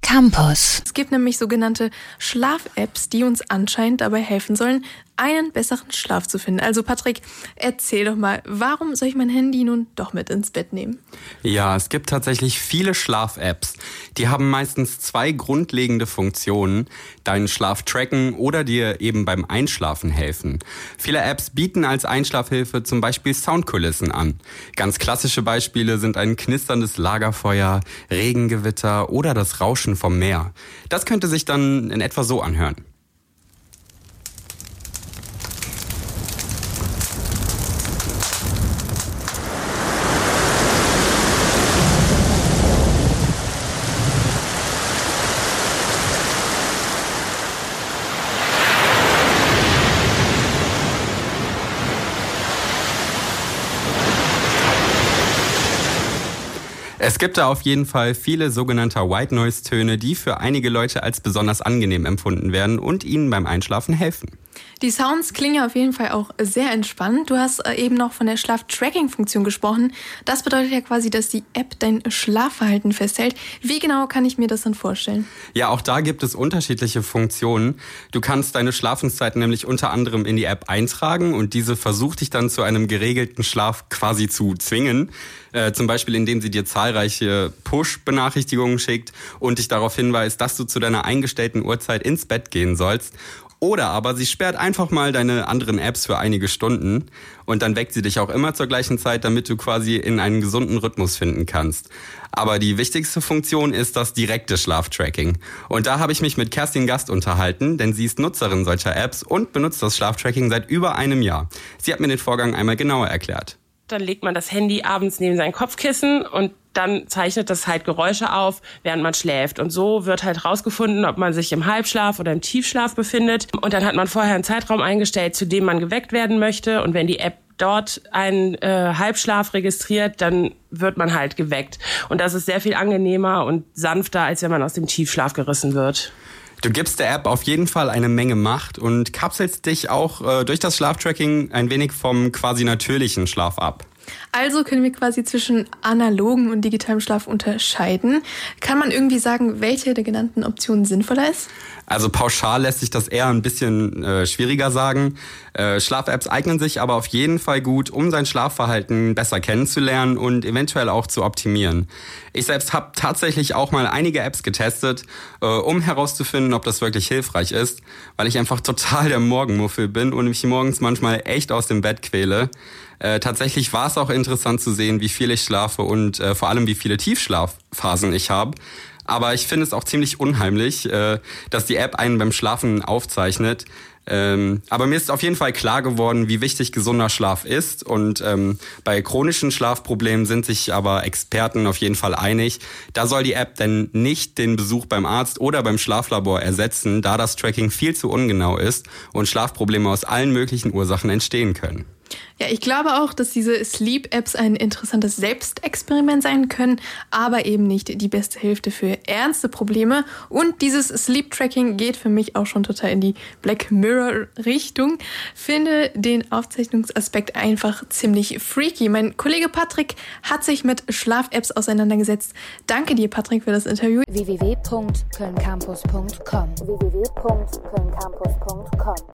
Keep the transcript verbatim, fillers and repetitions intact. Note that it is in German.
Campus. Es gibt nämlich sogenannte Schlaf-Apps, die uns anscheinend dabei helfen sollen, einen besseren Schlaf zu finden. Also Patrick, erzähl doch mal, warum soll ich mein Handy nun doch mit ins Bett nehmen? Ja, es gibt tatsächlich viele Schlaf-Apps. Die haben meistens zwei grundlegende Funktionen: deinen Schlaf tracken oder dir eben beim Einschlafen helfen. Viele Apps bieten als Einschlafhilfe zum Beispiel Soundkulissen an. Ganz klassische Beispiele sind ein knisterndes Lagerfeuer, Regengewitter oder das Rauschen vom Meer. Das könnte sich dann in etwa so anhören. Es gibt da auf jeden Fall viele sogenannte White Noise Töne, die für einige Leute als besonders angenehm empfunden werden und ihnen beim Einschlafen helfen. Die Sounds klingen ja auf jeden Fall auch sehr entspannt. Du hast eben noch von der Schlaf-Tracking-Funktion gesprochen. Das bedeutet ja quasi, dass die App dein Schlafverhalten festhält. Wie genau kann ich mir das dann vorstellen? Ja, auch da gibt es unterschiedliche Funktionen. Du kannst deine Schlafenszeiten nämlich unter anderem in die App eintragen und diese versucht dich dann zu einem geregelten Schlaf quasi zu zwingen. Äh, zum Beispiel, indem sie dir zahlreiche Push-Benachrichtigungen schickt und dich darauf hinweist, dass du zu deiner eingestellten Uhrzeit ins Bett gehen sollst. Oder aber sie sperrt einfach mal deine anderen Apps für einige Stunden und dann weckt sie dich auch immer zur gleichen Zeit, damit du quasi in einen gesunden Rhythmus finden kannst. Aber die wichtigste Funktion ist das direkte Schlaftracking. Und da habe ich mich mit Kerstin Gast unterhalten, denn sie ist Nutzerin solcher Apps und benutzt das Schlaftracking seit über einem Jahr. Sie hat mir den Vorgang einmal genauer erklärt. Dann legt man das Handy abends neben sein Kopfkissen und dann zeichnet das halt Geräusche auf, während man schläft. Und so wird halt rausgefunden, ob man sich im Halbschlaf oder im Tiefschlaf befindet. Und dann hat man vorher einen Zeitraum eingestellt, zu dem man geweckt werden möchte. Und wenn die App dort einen äh, Halbschlaf registriert, dann wird man halt geweckt. Und das ist sehr viel angenehmer und sanfter, als wenn man aus dem Tiefschlaf gerissen wird. Du gibst der App auf jeden Fall eine Menge Macht und kapselst dich auch äh, durch das Schlaftracking ein wenig vom quasi natürlichen Schlaf ab. Also können wir quasi zwischen analogem und digitalem Schlaf unterscheiden. Kann man irgendwie sagen, welche der genannten Optionen sinnvoller ist? Also pauschal lässt sich das eher ein bisschen äh, schwieriger sagen. Äh, Schlaf-Apps eignen sich aber auf jeden Fall gut, um sein Schlafverhalten besser kennenzulernen und eventuell auch zu optimieren. Ich selbst habe tatsächlich auch mal einige Apps getestet, äh, um herauszufinden, ob das wirklich hilfreich ist, weil ich einfach total der Morgenmuffel bin und mich morgens manchmal echt aus dem Bett quäle. Äh, tatsächlich war es auch interessant zu sehen, wie viel ich schlafe und äh, vor allem wie viele Tiefschlafphasen ich habe. Aber ich finde es auch ziemlich unheimlich, äh, dass die App einen beim Schlafen aufzeichnet. Ähm, aber mir ist auf jeden Fall klar geworden, wie wichtig gesunder Schlaf ist. Und ähm, bei chronischen Schlafproblemen sind sich aber Experten auf jeden Fall einig. Da soll die App denn nicht den Besuch beim Arzt oder beim Schlaflabor ersetzen, da das Tracking viel zu ungenau ist und Schlafprobleme aus allen möglichen Ursachen entstehen können. Ja, ich glaube auch, dass diese Sleep-Apps ein interessantes Selbstexperiment sein können, aber eben nicht die beste Hilfe für ernste Probleme. Und dieses Sleep-Tracking geht für mich auch schon total in die Black Mirror-Richtung. Finde den Aufzeichnungsaspekt einfach ziemlich freaky. Mein Kollege Patrick hat sich mit Schlaf-Apps auseinandergesetzt. Danke dir, Patrick, für das Interview. w w w punkt köln campus punkt com w w w punkt köln campus punkt com